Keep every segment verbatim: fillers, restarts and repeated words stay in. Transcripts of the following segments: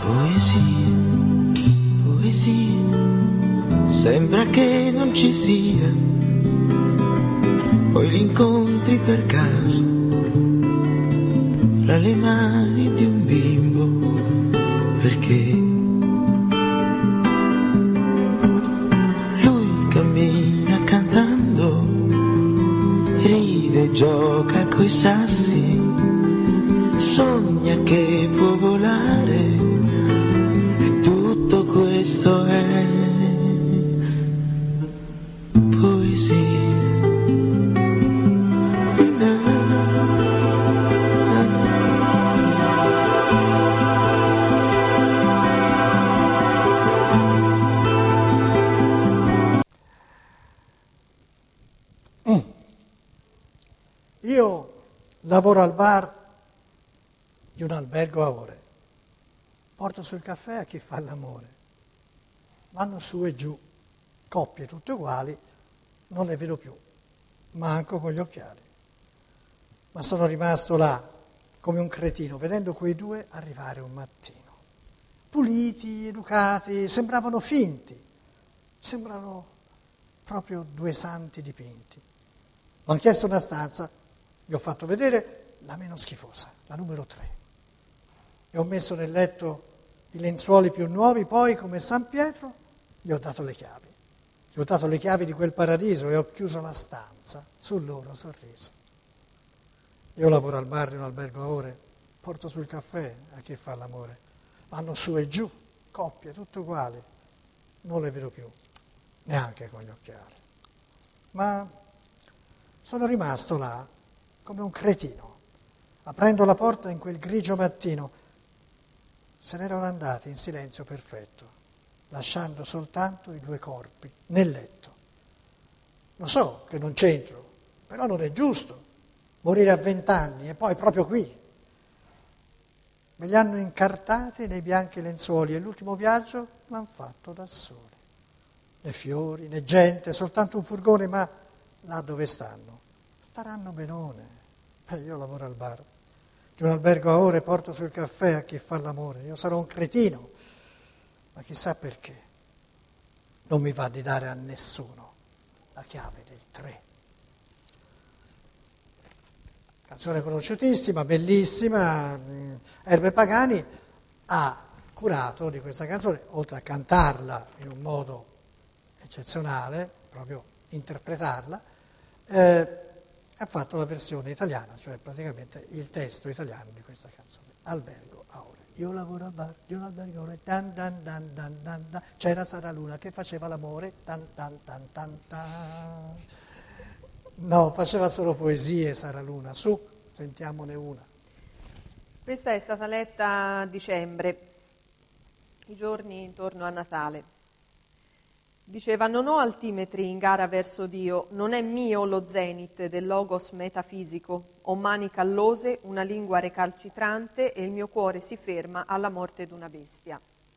Poesia, poesia, sembra che non ci sia, poi li incontri per caso fra le mani di un bimbo, perché lui cammina cantando, ride, gioca coi sassi, sogna che può volare. Questo è poesia. Mm. Io lavoro al bar di un albergo a ore, porto sul caffè a chi fa l'amore. Vanno su e giù, coppie tutte uguali, non le vedo più, manco con gli occhiali. Ma sono rimasto là, come un cretino, vedendo quei due arrivare un mattino. Puliti, educati, sembravano finti, sembrano proprio due santi dipinti. Mi hanno chiesto una stanza, gli ho fatto vedere la meno schifosa, la numero tre. E ho messo nel letto i lenzuoli più nuovi, poi come San Pietro gli ho dato le chiavi. Gli ho dato le chiavi di quel paradiso e ho chiuso la stanza sul loro sorriso. Io lavoro al bar di un albergo a ore, porto sul caffè a chi fa l'amore. Vanno su e giù, coppie, tutte uguali. Non le vedo più, neanche con gli occhiali. Ma sono rimasto là come un cretino, aprendo la porta in quel grigio mattino. Se n'erano andati in silenzio perfetto, lasciando soltanto i due corpi nel letto. Lo so che non c'entro, però non è giusto morire a vent'anni e poi proprio qui. Me li hanno incartati nei bianchi lenzuoli e l'ultimo viaggio l'hanno fatto da soli. Né fiori, né gente, soltanto un furgone, ma là dove stanno? Staranno benone. E io lavoro al bar di un albergo a ore, porto sul caffè a chi fa l'amore. Io sarò un cretino, ma chissà perché non mi va di dare a nessuno la chiave del tre. Canzone conosciutissima, bellissima. Erbe Pagani ha curato di questa canzone, oltre a cantarla in un modo eccezionale, proprio interpretarla, eh, ha fatto la versione italiana, cioè praticamente il testo italiano di questa canzone, Albergo a ore. Io lavoro al bar di un albergo a ore, dan dan dan dan dan dan. C'era Sara Luna che faceva l'amore, tan tan tan tan tan. No, faceva solo poesie Sara Luna, su, sentiamone una. Questa è stata letta a dicembre, i giorni intorno a Natale. Diceva: non ho altimetri in gara verso Dio, non è mio lo zenit del logos metafisico, ho mani callose, una lingua recalcitrante e il mio cuore si ferma alla morte d'una bestia.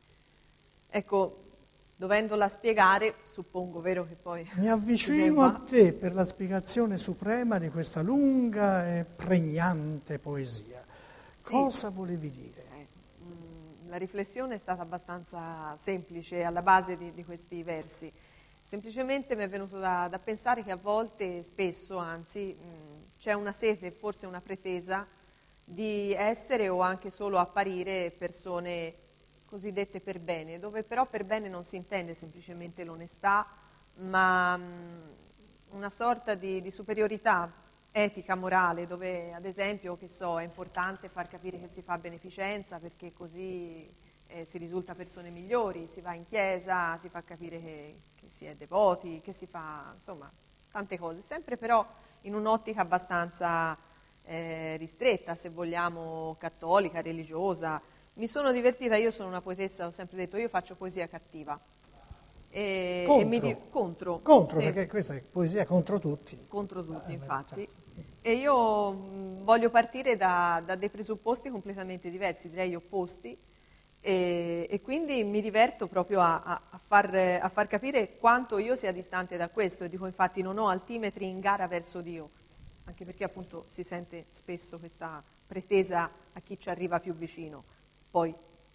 Ecco, dovendola spiegare, suppongo, vero che poi... Mi avvicino a te per la spiegazione suprema di questa lunga e pregnante poesia. Sì. Cosa volevi dire? La riflessione è stata abbastanza semplice alla base di, di questi versi. Semplicemente mi è venuto da, da pensare che a volte, spesso anzi, mh, c'è una sete, forse una pretesa di essere o anche solo apparire persone cosiddette per bene, dove però per bene non si intende semplicemente l'onestà, ma mh, una sorta di, di superiorità etica, morale, dove ad esempio, che so, è importante far capire che si fa beneficenza perché così eh, si risulta persone migliori, si va in chiesa, si fa capire che, che si è devoti, che si fa, insomma, tante cose, sempre però in un'ottica abbastanza eh, ristretta, se vogliamo, cattolica, religiosa. Mi sono divertita, io sono una poetessa, ho sempre detto, io faccio poesia cattiva. E, contro, e mi di- contro, contro sì. Perché questa è poesia contro tutti. Contro tutti, eh, infatti. certo. E io mh, voglio partire da, da dei presupposti completamente diversi, direi opposti, e, e quindi mi diverto proprio a, a, a, far, a far capire quanto io sia distante da questo, e dico infatti non ho altimetri in gara verso Dio, anche perché appunto si sente spesso questa pretesa a chi ci arriva più vicino. Poi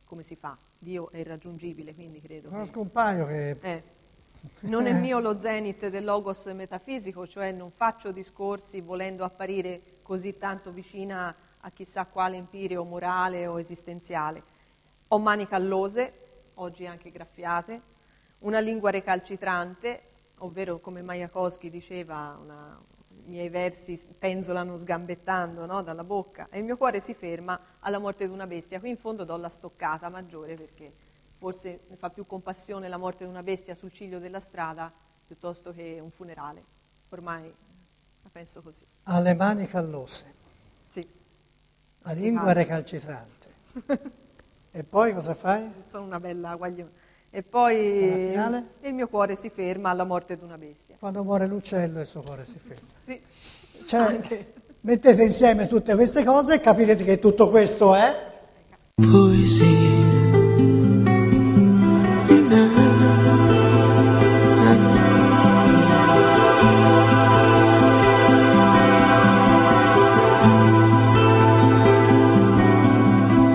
come si fa? Dio è irraggiungibile, quindi credo. Conosco che... un paio che... Eh. Non è mio lo zenit del logos metafisico, cioè non faccio discorsi volendo apparire così tanto vicina a chissà quale empireo morale o esistenziale. Ho mani callose, oggi anche graffiate, una lingua recalcitrante, ovvero come Majakovskij diceva, una, i miei versi penzolano sgambettando, no, dalla bocca, e il mio cuore si ferma alla morte di una bestia. Qui in fondo do la stoccata maggiore perché forse mi fa più compassione la morte di una bestia sul ciglio della strada piuttosto che un funerale. Ormai la penso così. Ha le mani callose, Sì. la lingua recalcitrante. E poi cosa fai? Sono una bella guaglione. E poi Alla finale? il mio cuore si ferma alla morte di una bestia. Quando muore l'uccello il suo cuore si ferma. Sì. Cioè, Anche. mettete insieme tutte queste cose e capirete che tutto questo è poesia.